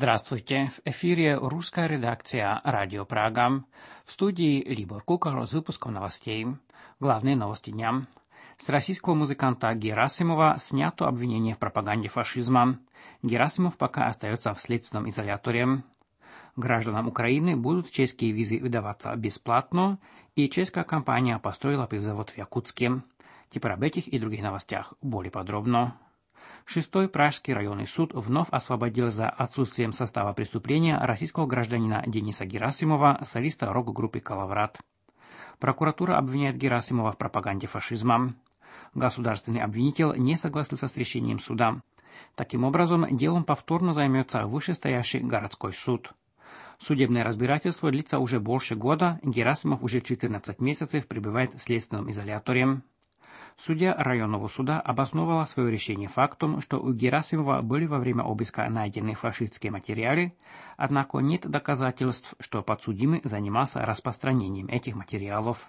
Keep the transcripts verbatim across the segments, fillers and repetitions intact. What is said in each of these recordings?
Здравствуйте. В эфире русская редакция «Радио Прага». В студии Либор Кукол с выпуском новостей. Главные новости дня. С российского музыканта Герасимова снято обвинение в пропаганде фашизма. Герасимов пока остается в следственном изоляторе. Гражданам Украины будут чешские визы выдаваться бесплатно, и чешская компания построила пивзавод в Якутске. Теперь об этих и других новостях более подробно. Шестой Пражский районный суд вновь освободил за отсутствием состава преступления российского гражданина Дениса Герасимова, солиста рок-группы «Калаврат». Прокуратура обвиняет Герасимова в пропаганде фашизма. Государственный обвинитель не согласился с решением суда. Таким образом, делом повторно займется вышестоящий городской суд. Судебное разбирательство длится уже больше года, Герасимов уже четырнадцать месяцев пребывает в следственном изоляторе. Судья районного суда обосновала свое решение фактом, что у Герасимова были во время обыска найдены фашистские материалы, однако нет доказательств, что подсудимый занимался распространением этих материалов.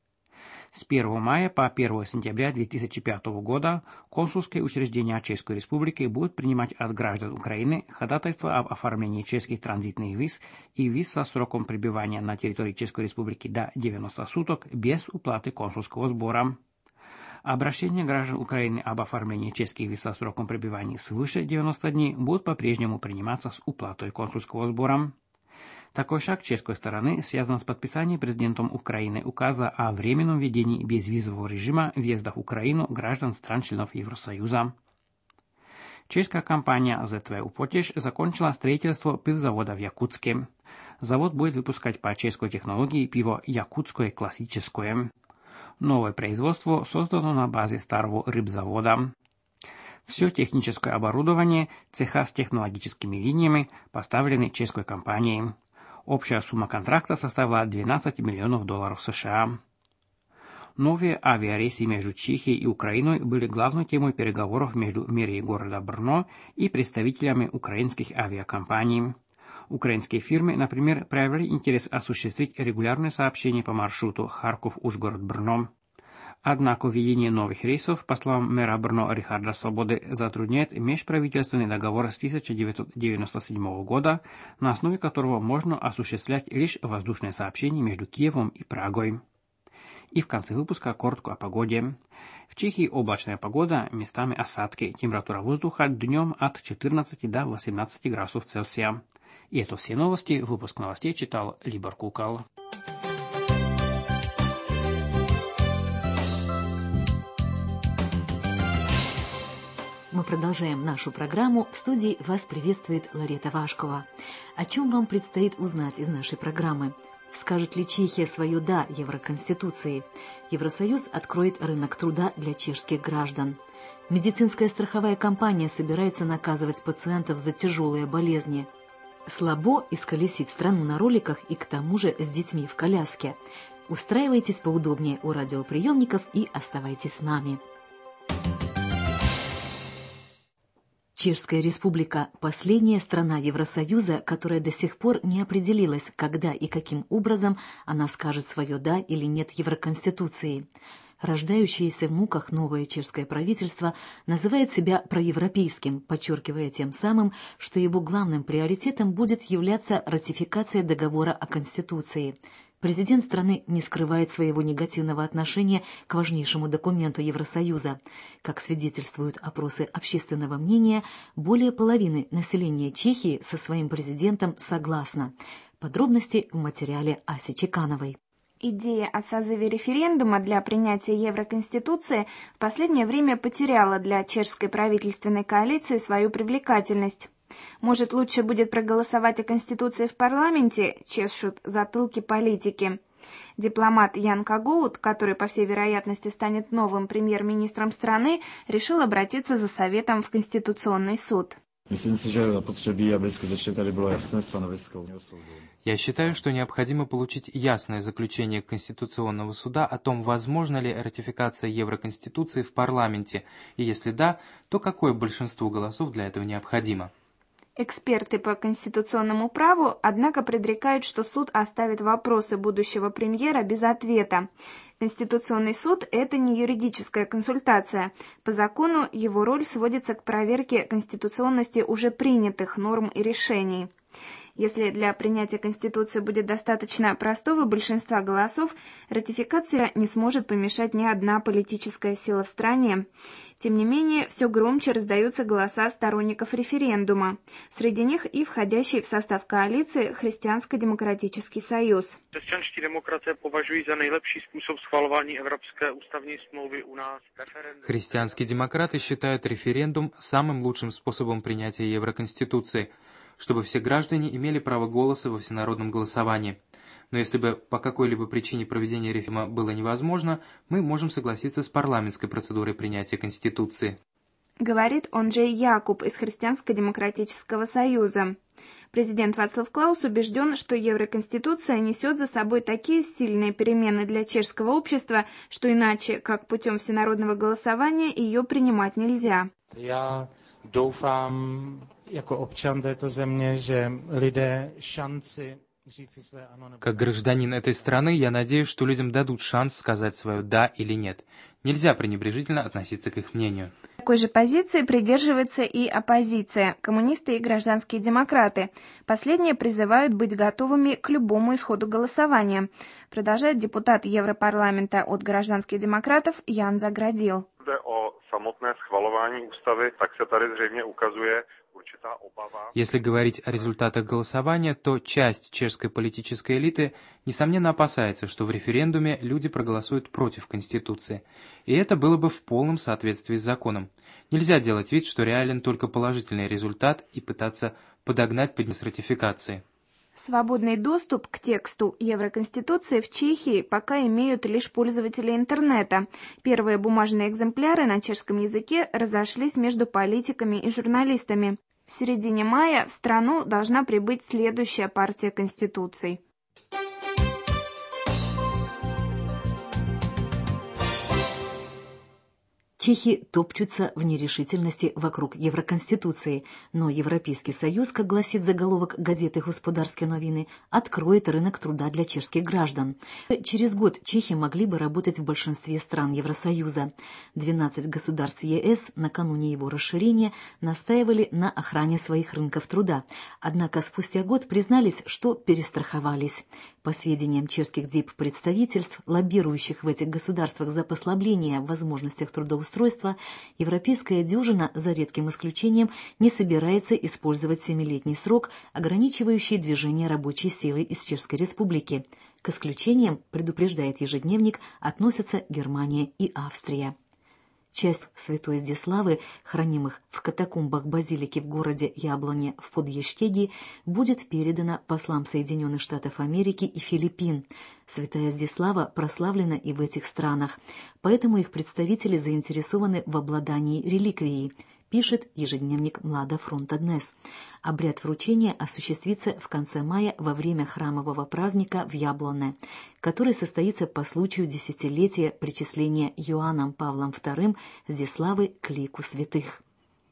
С первого мая по первое сентября две тысячи пятого года консульские учреждения Чешской Республики будут принимать от граждан Украины ходатайства об оформлении чешских транзитных виз и виз со сроком пребывания на территории Чешской Республики до девяноста суток без уплаты консульского сбора. Обращения граждан Украины об оформлении чешских виз со сроком пребывания свыше девяноста дней будут по-прежнему приниматься с уплатой консульского сбора. Такой шаг чешской стороны связан с подписанием президентом Украины указа о временном введении безвизового режима въезда в Украину граждан стран-членов Евросоюза. Чешская компания зет вэ Употеж закончила строительство пивзавода в Якутске. Завод будет выпускать по чешской технологии пиво «Якутское классическое». Новое производство создано на базе старого рыбзавода. Все техническое оборудование, цеха с технологическими линиями поставлены чешской компанией. Общая сумма контракта составила двенадцать миллионов долларов США. Новые авиарейсы между Чехией и Украиной были главной темой переговоров между мэрией города Брно и представителями украинских авиакомпаний. Украинские фирмы, например, проявили интерес осуществить регулярные сообщения по маршруту Харьков-Ужгород-Брно. Однако введение новых рейсов, по словам мэра Брно Рихарда Свободы, затрудняет межправительственный договор с тысяча девятьсот девяносто седьмого года, на основе которого можно осуществлять лишь воздушные сообщения между Киевом и Прагой. И в конце выпуска коротко о погоде. В Чехии облачная погода, местами осадки, температура воздуха днем от четырнадцати до восемнадцати градусов Цельсия. И это все новости. Выпуск новостей читал Либор Кукол. Мы продолжаем нашу программу. В студии вас приветствует Ларета Вашкова. О чем вам предстоит узнать из нашей программы? Скажет ли Чехия свое «да» Евроконституции? Евросоюз откроет рынок труда для чешских граждан. Медицинская страховая компания собирается наказывать пациентов за тяжелые болезни. Слабо исколесить страну на роликах и к тому же с детьми в коляске. Устраивайтесь поудобнее у радиоприемников и оставайтесь с нами. Чешская Республика – последняя страна Евросоюза, которая до сих пор не определилась, когда и каким образом она скажет свое «да» или «нет» Евроконституции. Рождающееся в муках новое чешское правительство называет себя проевропейским, подчеркивая тем самым, что его главным приоритетом будет являться ратификация договора о Конституции. Президент страны не скрывает своего негативного отношения к важнейшему документу Евросоюза. Как свидетельствуют опросы общественного мнения, более половины населения Чехии со своим президентом согласно. Подробности в материале Аси Чекановой. Идея о созыве референдума для принятия Евроконституции в последнее время потеряла для чешской правительственной коалиции свою привлекательность. Может, лучше будет проголосовать о Конституции в парламенте, чешут затылки политики. Дипломат Ян Кагоут, который, по всей вероятности, станет новым премьер-министром страны, решил обратиться за советом в Конституционный суд. Я считаю, что необходимо получить ясное заключение Конституционного суда о том, возможна ли ратификация Евроконституции в парламенте, и если да, то какое большинство голосов для этого необходимо. Эксперты по конституционному праву, однако, предрекают, что суд оставит вопросы будущего премьера без ответа. Конституционный суд – это не юридическая консультация. По закону его роль сводится к проверке конституционности уже принятых норм и решений. Если для принятия Конституции будет достаточно простого большинства голосов, ратификация не сможет помешать ни одна политическая сила в стране. Тем не менее, все громче раздаются голоса сторонников референдума. Среди них и входящий в состав коалиции Христианско-демократический союз. Křesťanští demokraté považují za nejlepší způsob schvalování Evropské ústavní smlouvy u nás. Христианские демократы считают референдум самым лучшим способом принятия Евроконституции, чтобы все граждане имели право голоса во всенародном голосовании. Но если бы по какой-либо причине проведение референдума было невозможно, мы можем согласиться с парламентской процедурой принятия Конституции. Говорит Онджей Якуб из Христианско-демократического союза. Президент Вацлав Клаус убежден, что Евроконституция несет за собой такие сильные перемены для чешского общества, что иначе, как путем всенародного голосования, ее принимать нельзя. Я doufám jako občan této země, že lidé šanci říci své ano. Как гражданин этой страны, я надеюсь, что людям дадут шанс сказать свое «да» или «нет». Нельзя пренебрежительно относиться к их мнению. Такой же позиции придерживается и оппозиция, коммунисты и гражданские демократы. Последние призывают быть готовыми к любому исходу голосования, продолжает депутат Европарламента от гражданских демократов Ян Заградил. Samotné schvalování ústavy, tak se tady zřejmě ukazuje určitá obava. Если говорить о результатах голосования, то часть чешской политической элиты, несомненно, опасается, что в референдуме люди проголосуют против Конституции. И это было бы в полном соответствии с законом. Нельзя делать вид, что реален только положительный результат и пытаться подогнать под с ратификацией. Свободный доступ к тексту Евроконституции в Чехии пока имеют лишь пользователи интернета. Первые бумажные экземпляры на чешском языке разошлись между политиками и журналистами. В середине мая в страну должна прибыть следующая партия конституций. Чехи топчутся в нерешительности вокруг Евроконституции, но Европейский Союз, как гласит заголовок газеты «Господарские новины», откроет рынок труда для чешских граждан. Через год чехи могли бы работать в большинстве стран Евросоюза. двенадцать государств ЕС накануне его расширения настаивали на охране своих рынков труда, однако спустя год признались, что перестраховались. По сведениям чешских диппредставительств, лоббирующих в этих государствах за послабление в возможностях трудоустройства, европейская дюжина, за редким исключением, не собирается использовать семилетний срок, ограничивающий движение рабочей силы из Чешской Республики. К исключениям, предупреждает ежедневник, относятся Германия и Австрия. Часть Святой Здиславы, хранимых в катакомбах базилики в городе Яблоне в Подъештеги, будет передана послам Соединенных Штатов Америки и Филиппин. Святая Здислава прославлена и в этих странах, поэтому их представители заинтересованы в обладании реликвией, пишет ежедневник Млада Фронта Днес. Обряд вручения осуществится в конце мая во время храмового праздника в Яблоне, который состоится по случаю десятилетия причисления Иоанном Павлом вторым Здиславы к лику святых.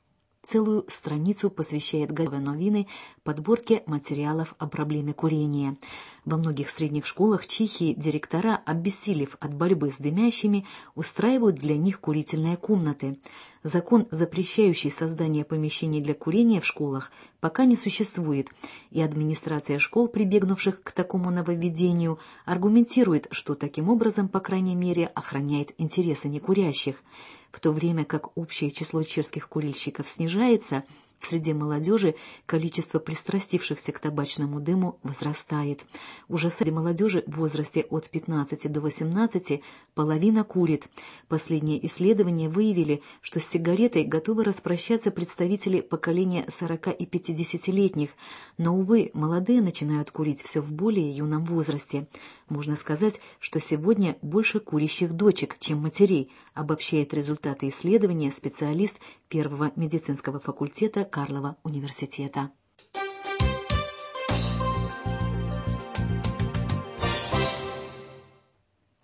Целую страницу посвящает газета «Новины» подборке материалов о проблеме курения. Во многих средних школах Чехии директора, обессилев от борьбы с дымящими, устраивают для них курительные комнаты. Закон, запрещающий создание помещений для курения в школах, пока не существует, и администрация школ, прибегнувших к такому нововведению, аргументирует, что таким образом, по крайней мере, охраняет интересы некурящих. В то время как общее число чешских курильщиков снижается, в среде молодежи количество пристрастившихся к табачному дыму возрастает. Уже среди молодежи в возрасте от пятнадцати до восемнадцати половина курит. Последние исследования выявили, что с сигаретой готовы распрощаться представители поколения сорока и пятидесятилетних, но, увы, молодые начинают курить все в более юном возрасте. Можно сказать, что сегодня больше курящих дочек, чем матерей, обобщает результаты исследования специалист Первого медицинского факультета Карлова университета.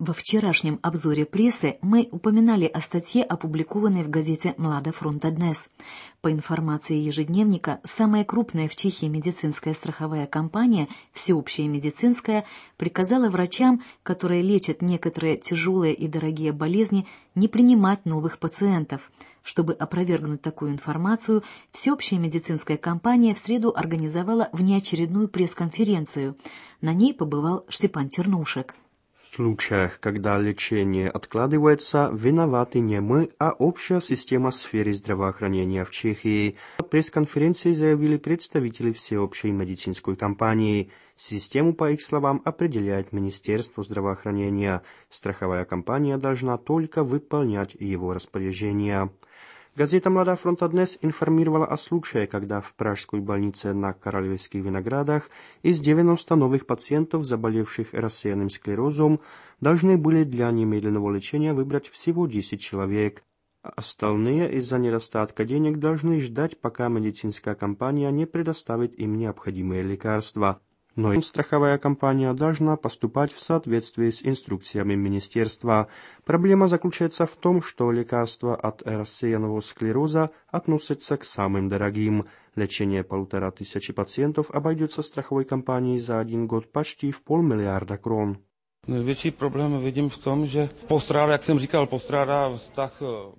Во вчерашнем обзоре прессы мы упоминали о статье, опубликованной в газете «Млада Фронта Днес». По информации ежедневника, самая крупная в Чехии медицинская страховая компания «Всеобщая медицинская» приказала врачам, которые лечат некоторые тяжелые и дорогие болезни, не принимать новых пациентов. Чтобы опровергнуть такую информацию, Всеобщая медицинская компания в среду организовала внеочередную пресс-конференцию. На ней побывал Штепан Чернушек. В случаях, когда лечение откладывается, виноваты не мы, а общая система в сфере здравоохранения в Чехии. На пресс-конференции заявили представители Всеобщей медицинской компании. Систему, по их словам, определяет Министерство здравоохранения. Страховая компания должна только выполнять его распоряжения. Газета «Млада Фронта Днес» информировала о случае, когда в пражской больнице на Королевских Виноградах из девяноста новых пациентов, заболевших рассеянным склерозом, должны были для немедленного лечения выбрать всего десять человек. Остальные из-за недостатка денег должны ждать, пока медицинская компания не предоставит им необходимые лекарства. Но страховая компания должна поступать в соответствии с инструкциями министерства. Проблема заключается в том, что лекарства от рассеянного склероза относятся к самым дорогим. Лечение полутора тысячи пациентов обойдется страховой компании за один год почти в полмиллиарда крон. Největší problém vidím v tom, že postrádá, jak jsem říkal, postrádá vztah.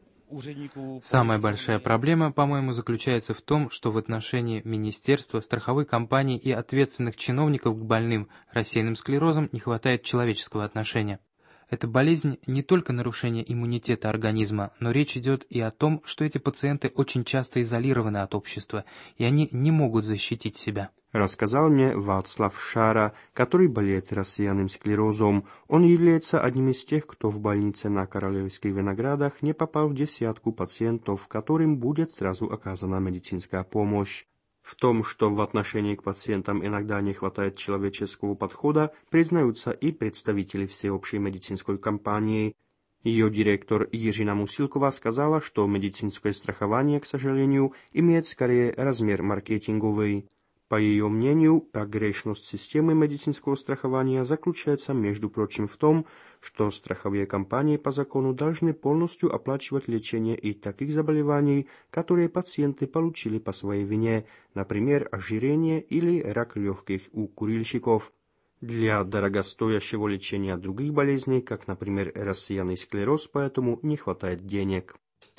Самая большая проблема, по-моему, заключается в том, что в отношении министерства, страховой компании и ответственных чиновников к больным рассеянным склерозом не хватает человеческого отношения. Эта болезнь не только нарушение иммунитета организма, но речь идет и о том, что эти пациенты очень часто изолированы от общества, и они не могут защитить себя. Рассказал мне Václav Šára, который болеет рассеянным склерозом. Он является одним из тех, кто в больнице на Королевских Виноградах не попал в десятку пациентов, которым будет сразу оказана медицинская помощь. В том, что в отношении к пациентам иногда не хватает человеческого подхода, признаются и представители Всеобщей медицинской компании. Ее директор Jiřina Musilková сказала, что медицинское страхование, к сожалению, имеет скорее размер маркетинговый. По ее мнению, погрешность системы медицинского страхования заключается, между прочим, в том, что страховые компании по закону должны полностью оплачивать лечение и таких заболеваний, которые пациенты получили по своей вине, например, ожирение или рак легких у курильщиков. Для дорогостоящего лечения других болезней, как, например, рассеянный склероз, поэтому не хватает денег.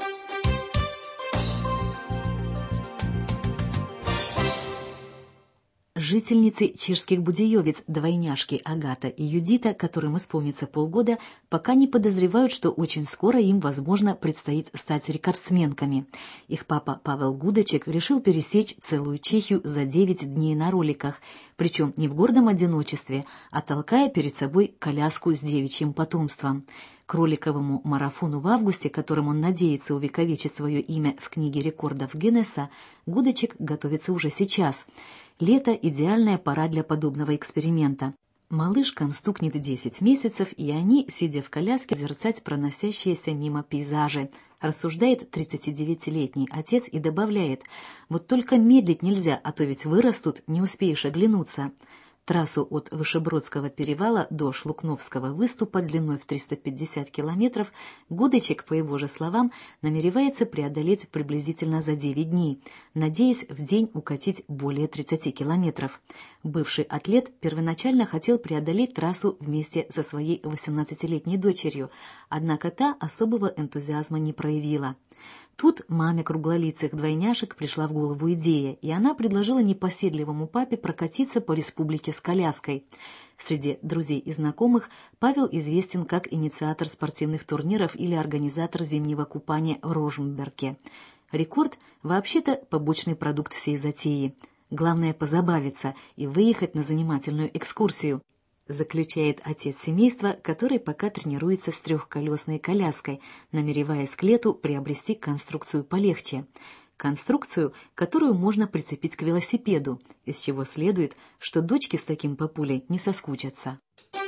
Жительницы чешских Будеевец, двойняшки Агата и Юдита, которым исполнится полгода, пока не подозревают, что очень скоро им, возможно, предстоит стать рекордсменками. Их папа Павел Гудочек решил пересечь целую Чехию за девять дней на роликах, причем не в гордом одиночестве, а толкая перед собой коляску с девичьим потомством. К роликовому марафону в августе, которым он надеется увековечить свое имя в книге рекордов Гиннесса, Гудочек готовится уже сейчас. Лето – идеальная пора для подобного эксперимента. Малышкам стукнет десять месяцев, и они, сидя в коляске, зерцать проносящиеся мимо пейзажи. Рассуждает тридцатидевятилетний отец и добавляет: «Вот только медлить нельзя, а то ведь вырастут, не успеешь оглянуться». Трассу от Вышебродского перевала до Шлукновского выступа длиной в триста пятьдесят километров Гудочек, по его же словам, намеревается преодолеть приблизительно за девять дней, надеясь в день укатить более тридцати километров. Бывший атлет первоначально хотел преодолеть трассу вместе со своей восемнадцатилетней дочерью, однако та особого энтузиазма не проявила. Тут маме круглолицых двойняшек пришла в голову идея, и она предложила непоседливому папе прокатиться по республике с коляской. Среди друзей и знакомых Павел известен как инициатор спортивных турниров или организатор зимнего купания в Роженберге. Рекорд – вообще-то побочный продукт всей затеи. Главное – позабавиться и выехать на занимательную экскурсию, заключает отец семейства, который пока тренируется с трехколесной коляской, намереваясь к лету приобрести конструкцию полегче. Конструкцию, которую можно прицепить к велосипеду, из чего следует, что дочки с таким папулей не соскучатся.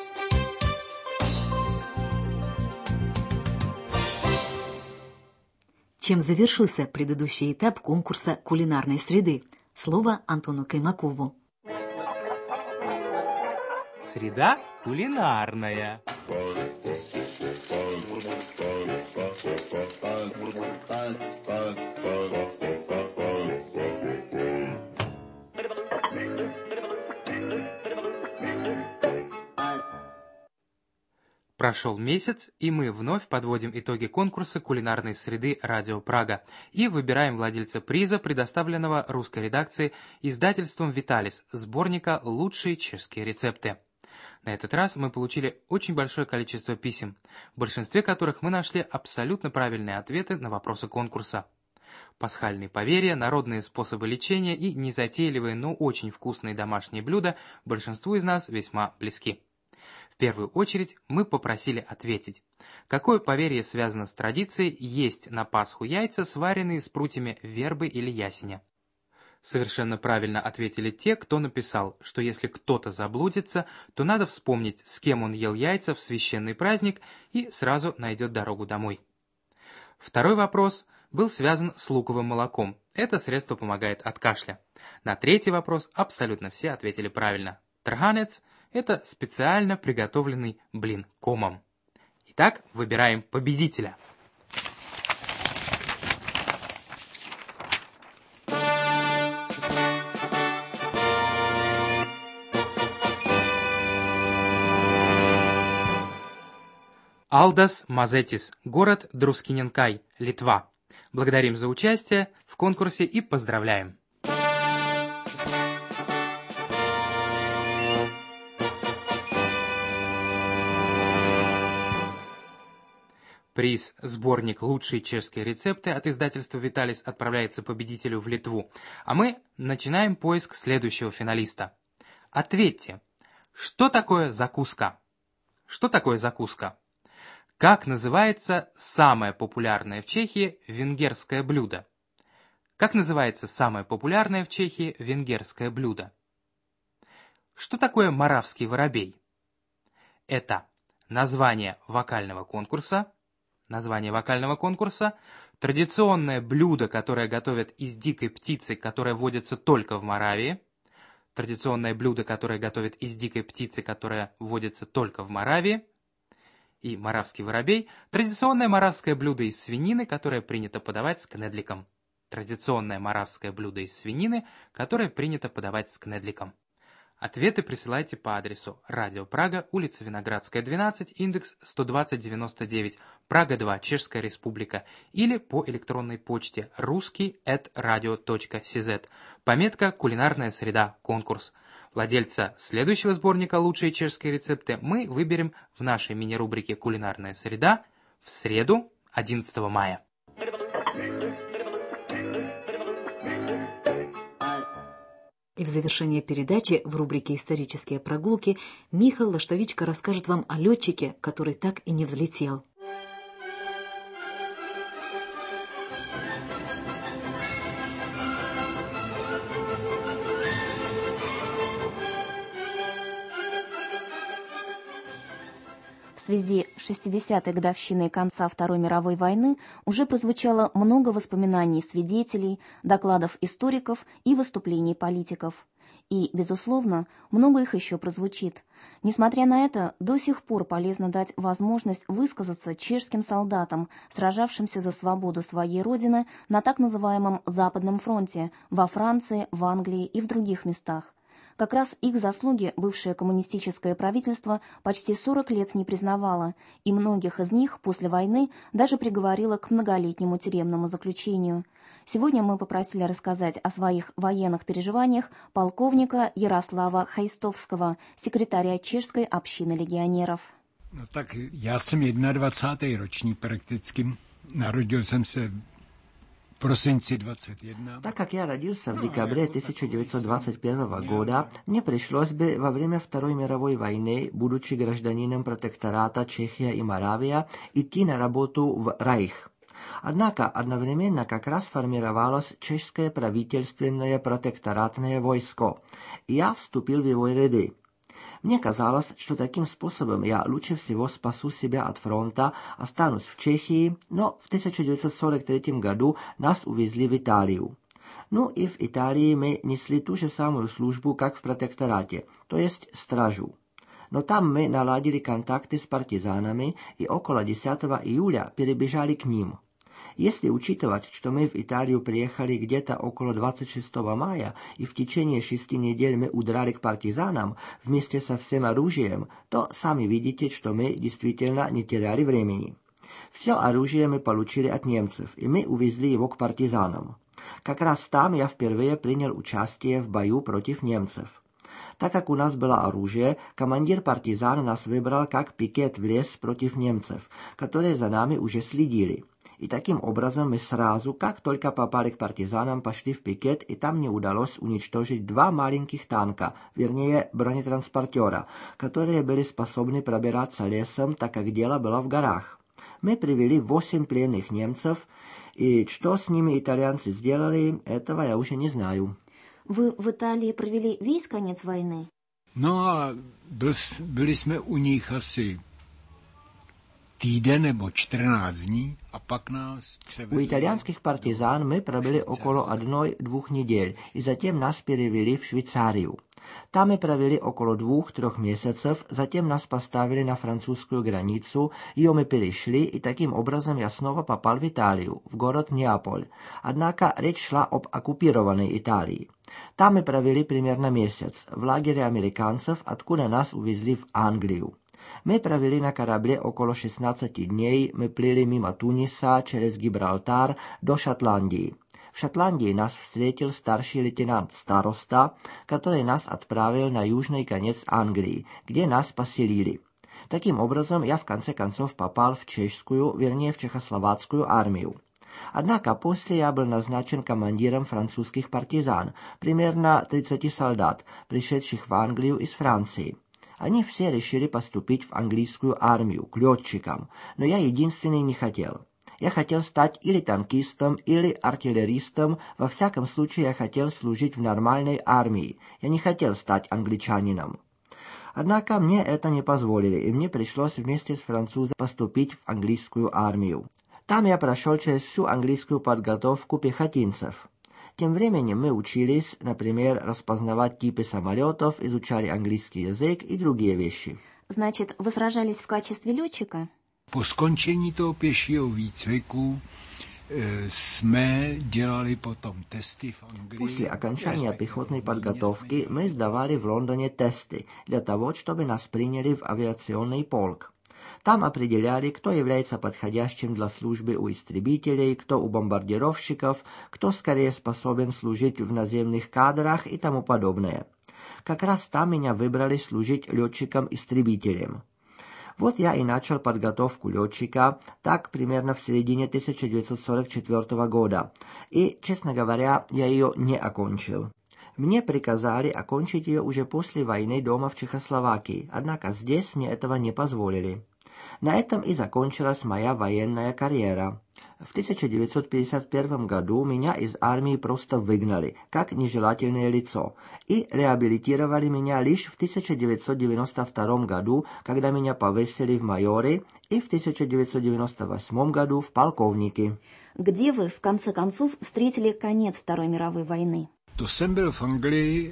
Чем завершился предыдущий этап конкурса кулинарной среды? Слово Антону Каймакову. Среда кулинарная. Прошел месяц, и мы вновь подводим итоги конкурса кулинарной среды «Радио Прага» и выбираем владельца приза, предоставленного русской редакцией издательством «Виталис», сборника «Лучшие чешские рецепты». На этот раз мы получили очень большое количество писем, в большинстве которых мы нашли абсолютно правильные ответы на вопросы конкурса. Пасхальные поверья, народные способы лечения и незатейливые, но очень вкусные домашние блюда большинству из нас весьма близки. В первую очередь мы попросили ответить, какое поверье связано с традицией есть на Пасху яйца, сваренные с прутьями вербы или ясеня. Совершенно правильно ответили те, кто написал, что если кто-то заблудится, то надо вспомнить, с кем он ел яйца в священный праздник, и сразу найдет дорогу домой. Второй вопрос был связан с луковым молоком. Это средство помогает от кашля. На третий вопрос абсолютно все ответили правильно. Трганец – это специально приготовленный блин комом. Итак, выбираем победителя. Алдас Мазетис, город Друскиненкай, Литва. Благодарим за участие в конкурсе и поздравляем! Приз «Сборник «Лучшие чешские рецепты» от издательства «Виталис» отправляется победителю в Литву, а мы начинаем поиск следующего финалиста. Ответьте, что такое закуска? Что такое закуска? Как называется самое популярное в Чехии венгерское блюдо? Как называется самое популярное в Чехии венгерское блюдо? Что такое моравский воробей? Это название вокального конкурса, название вокального конкурса, традиционное блюдо, которое готовят из дикой птицы, которая водится только в Моравии, традиционное блюдо, которое готовят из дикой птицы, которая водится только в Моравии, и моравский воробей, традиционное моравское блюдо из свинины, которое принято подавать с кнедликом. Традиционное моравское блюдо из свинины, которое принято подавать с кнедликом. Ответы присылайте по адресу Радио Прага, улица Виноградская, двенадцать, индекс сто двадцать девяносто девять, Прага два, Чешская Республика, или по электронной почте русский эт радио точка сз, пометка «Кулинарная среда. Конкурс». Владельца следующего сборника «Лучшие чешские рецепты» мы выберем в нашей мини-рубрике «Кулинарная среда» в среду, одиннадцатого мая. И в завершение передачи в рубрике «Исторические прогулки» Михаил Лаштовичка расскажет вам о летчике, который так и не взлетел. В связи с шестидесятой годовщиной конца Второй мировой войны уже прозвучало много воспоминаний свидетелей, докладов историков и выступлений политиков. И, безусловно, много их еще прозвучит. Несмотря на это, до сих пор полезно дать возможность высказаться чешским солдатам, сражавшимся за свободу своей родины на так называемом Западном фронте, во Франции, в Англии и в других местах. Как раз их заслуги бывшее коммунистическое правительство почти сорок лет не признавало, и многих из них после войны даже приговорило к многолетнему тюремному заключению. Сегодня мы попросили рассказать о своих военных переживаниях полковника Ярослава Хajstovskого, секретаря чешской общины легионеров. No tak já jsem jednadvacátý ročník prakticky. Narodil jsem se в prosinci двадцать первого. Так как я родился в декабре тысяча девятьсот двадцать первого года, мне пришлось бы во время Второй мировой войны, будучи гражданином протектората Чехия и Моравия, идти на работу в Райх. Однако одновременно как раз формировалось чешское правительственное протекторатное войско, и я вступил в его ряды. Мне казалось, что таким способом я лучше всего спасу себя от фронта, останусь в Чехии, но в тысяча девятьсот сорок третьем году нас увезли в Италию. Ну и в Италии мы несли ту же самую службу, как в протекторате, то есть стражу. No tam my naladili kontakty s partizánami i okolo десятого июля перебежали к ним. Если учитывать, что мы в Италию приехали где-то около двадцать шестого мая и в течение шести недель мы удрали к партизанам вместе со всем оружием, то сами видите, что мы действительно не теряли времени. Все оружие мы получили от немцев, и мы увезли его к партизанам. Как раз там я впервые принял участие в бою против немцев. Так как у нас было оружие, командир партизан нас выбрал как пикет в лес против немцев, которые за нами уже следили. И таким образом мы сразу, как только попали к партизанам, пошли в пикет, и там мне удалось уничтожить два маленьких танка, вернее бронетранспортера, которые были способны пробираться лесом, так как дело было в горах. Мы привели восемь пленных немцев, и что с ними итальянцы сделали, этого я уже не знаю. Вы в Италии провели весь конец войны? No a byl, byli jsme u nich asi týden nebo čtrnáct dní a pak nás převedli. У итальянских партизан мы пробыли около одной-двух недель, и затем нас перевели в Швейцарию. Там мы провели около двух-трех месяцев, затем нас поставили на французскую границу, ее мы перешли, и таким образом я снова попал в Италию, в город Неаполь. Однако речь шла об оккупированной Италии. Там мы провели примерно месяц, в лагере американцев, откуда нас увезли в Англию. Мы провели на корабле около шестнадцати дней, мы плыли мимо Туниса через Гибралтар до Шотландии. В Шотландии нас встретил старший лейтенант Староста, который нас отправил на южный конец Англии, где нас поселили. Таким образом, я в конце концов попал в чешскую, вернее в чехословацкую армию. Однако после я был назначен командиром французских партизан, примерно тридцати солдат, пришедших в Англию из Франции. Они все решили поступить в английскую армию, к летчикам, но я единственный не хотел. Я хотел стать или танкистом, или артиллеристом, во всяком случае я хотел служить в нормальной армии, я не хотел стать англичанином. Однако мне это не позволили, и мне пришлось вместе с французом поступить в английскую армию. Там я прошел через всю английскую подготовку пехотинцев. Тем временем мы учились, например, распознавать типы самолетов, изучали английский язык и другие вещи. Значит, вы сражались в качестве летчика? Po skončení toho pěšího výcviku jsme dělali potom testy v Anglii. После окончания пехотной подготовки мы сдавали в Лондоне тесты для того, чтобы нас приняли в авиационный полк. Там определяли, кто является подходящим для службы у истребителей, кто у бомбардировщиков, кто скорее способен служить в наземных кадрах и тому подобное. Как раз там меня выбрали служить летчиком-истребителем. Вот я и начал подготовку летчика, так примерно в середине тысяча девятьсот сорок четвёртого года, и, честно говоря, я ее не окончил. Мне приказали окончить ее уже после войны дома в Чехословакии, однако здесь мне этого не позволили. На этом и закончилась моя военная карьера. В тысяча девятьсот пятьдесят первом году меня из армии просто выгнали, как нежелательное лицо, и реабилитировали меня лишь в тысяча девятьсот девяносто втором году, когда меня повысили в майоры, и в тысяча девятьсот девяносто восьмом году в полковники. Где вы, в конце концов, встретили конец Второй мировой войны? To jsem byl v Anglii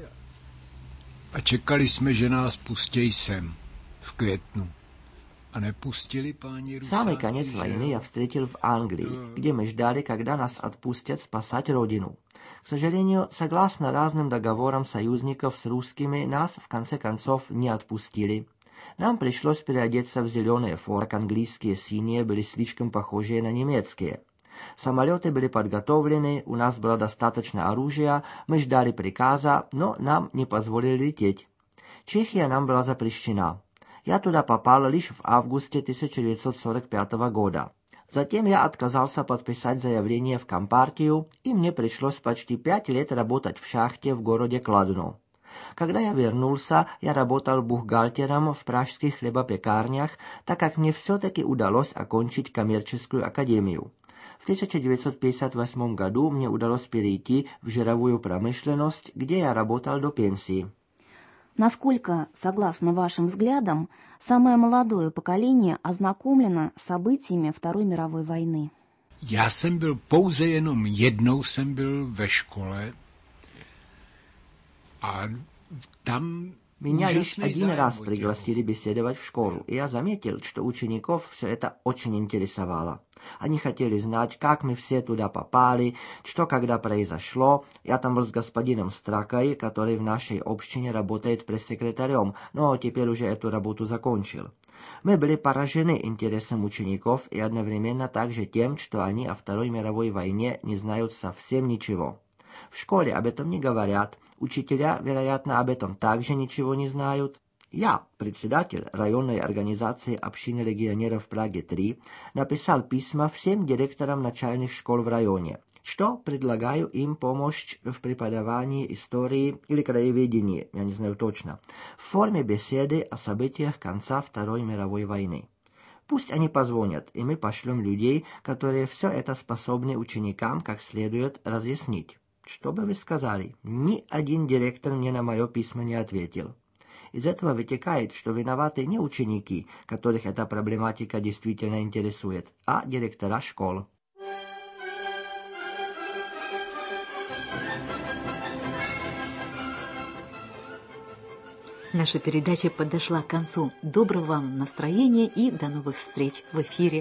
a čekali jsme, že nás pustí sem v květnu. A nepustili páni Rusáci. Самый конец войны я встретил в Англии, где мы ждали, когда нас отпустят спасать родину. К сожалению, согласно разным договорам союзников с русскими, нас в конце концов не отпустили. Нам пришлось переодеться в зеленые формы, английские синие были слишком похожие на немецкие. Самолеты были подготовлены, у нас было достаточно оружия, мы ждали приказа, но нам не позволили лететь. Чехия нам была запрещена. Я туда попал лишь в августе тысяча девятьсот сорок пятого года. Затем я отказался подписать заявление в Компартию, и мне пришлось почти пять лет работать в шахте в городе Кладно. Когда я вернулся, я работал бухгалтером в пражских хлебопекарнях, так как мне все-таки удалось окончить коммерческую академию. В тысяча девятьсот пятьдесят восьмом году мне удалось перейти в жировую промышленность, где я работал до пенсии. Насколько, согласно вашим взглядам, самое молодое поколение ознакомлено с событиями Второй мировой войны? Já jsem byl pouze jenom jednou jsem byl ve škole a tam Меня лишь один раз пригласили беседовать в школу, и я заметил, что учеников все это очень интересовало. Они хотели знать, как мы все туда попали, что когда произошло. Я там был с господином Стракой, который в нашей общине работает пресс-секретарем, но теперь уже эту работу закончил. Мы были поражены интересом учеников и одновременно также тем, что они о Второй мировой войне не знают совсем ничего. В школе об этом не говорят, учителя, вероятно, об этом также ничего не знают. Я, председатель районной организации общины легионеров Праги три, написал письма всем директорам начальных школ в районе, что предлагаю им помощь в преподавании истории или краеведения, я не знаю точно, в форме беседы о событиях конца Второй мировой войны. Пусть они позвонят, и мы пошлем людей, которые все это способны ученикам как следует разъяснить. Что бы вы сказали? Ни один директор мне на мое письмо не ответил. Из этого вытекает, что виноваты не ученики, которых эта проблематика действительно интересует, а директора школ. Наша передача подошла к концу. Доброго вам настроения и до новых встреч в эфире.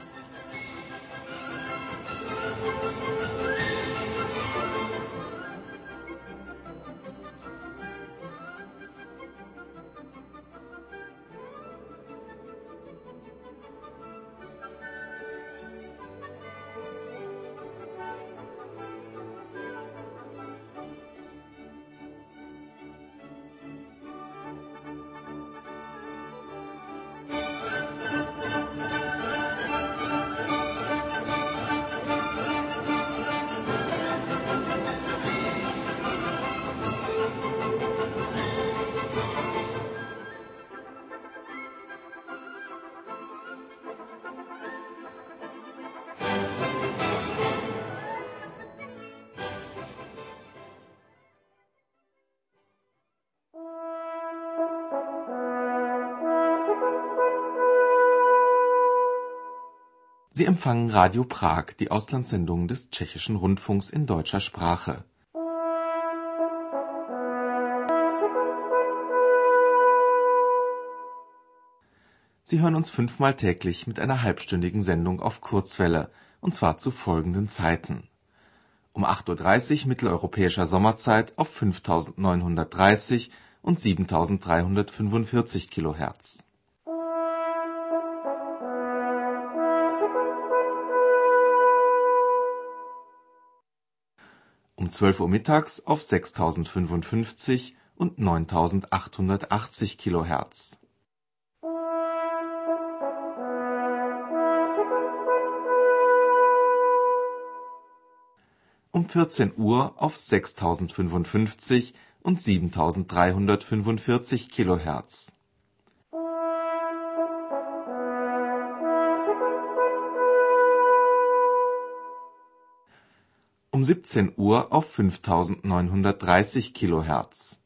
Sie empfangen Radio Prag, die Auslandssendung des Tschechischen Rundfunks in deutscher Sprache. Sie hören uns fünfmal täglich mit einer halbstündigen Sendung auf Kurzwelle, und zwar zu folgenden Zeiten. Um acht Uhr dreißig mitteleuropäischer Sommerzeit auf fünftausendneunhundertdreißig und siebentausenddreihundertfünfundvierzig Kilohertz. Um zwölf Uhr mittags auf sechstausendfünfundfünfzig und neuntausendachthundertachtzig Kilohertz. Um vierzehn Uhr auf sechstausendfünfundfünfzig und siebentausenddreihundertfünfundvierzig Kilohertz. Um siebzehn Uhr auf fünftausendneunhundertdreißig Kilohertz.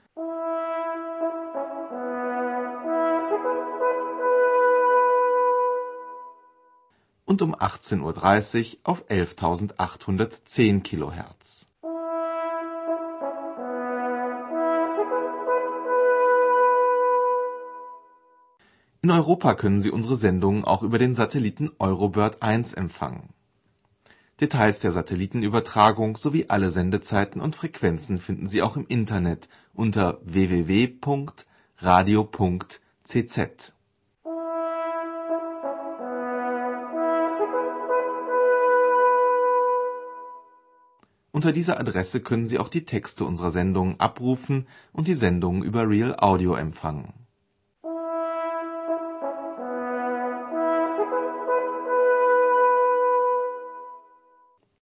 Und um achtzehn Uhr dreißig auf elftausendachthundertzehn Kilohertz. In Europa können Sie unsere Sendungen auch über den Satelliten Eurobird eins empfangen. Details der Satellitenübertragung sowie alle Sendezeiten und Frequenzen finden Sie auch im Internet unter w w w punkt radio punkt c z. Unter dieser Adresse können Sie auch die Texte unserer Sendungen abrufen und die Sendungen über Real Audio empfangen.